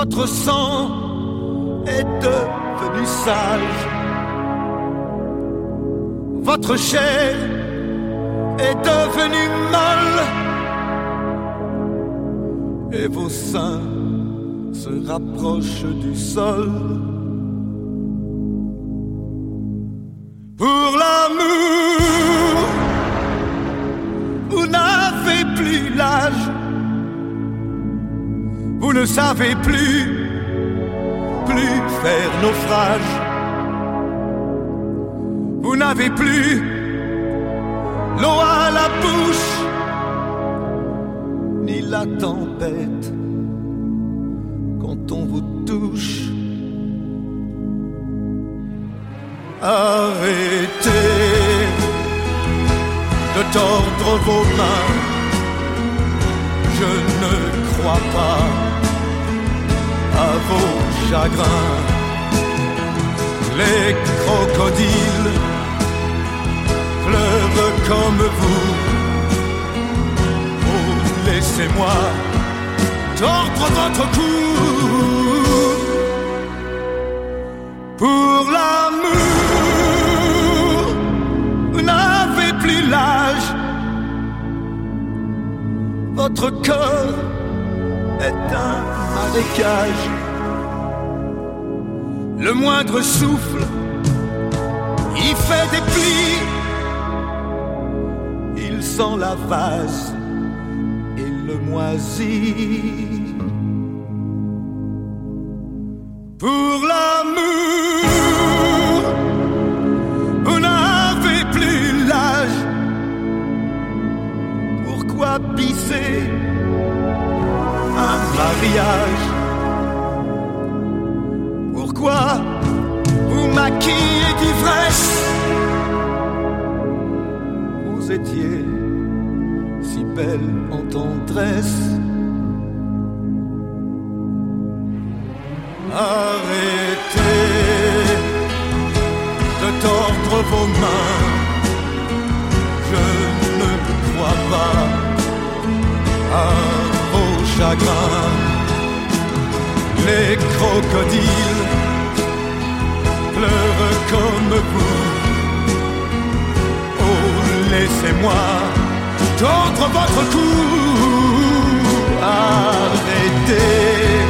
Votre sang est devenu sage. Votre chair est devenue molle. Et vos seins se rapprochent du sol. Pour l'amour, vous n'avez plus l'âge. Vous ne savez plus faire naufrage. Vous n'avez plus l'eau à la bouche, ni la tempête quand on vous touche. Arrêtez de tordre vos mains. Je ne crois pas à vos chagrins. Les crocodiles pleurent comme vous. Oh, laissez-moi tordre votre cou. Pour l'amour, vous n'avez plus l'âge. Votre cœur est un marécage. Le moindre souffle y fait des plis. Il sent la vase et le moisit. Pour l'amour, vous n'avez plus l'âge. Pourquoi pisser un mariage? Pourquoi vous maquiller d'ivresse? Vous étiez si belle en tendresse. Arrêtez de tordre vos mains. Je ne crois pas à vos chagrins. Les crocodiles pleurent comme vous. Oh, laissez-moi tordre votre cou. Arrêtez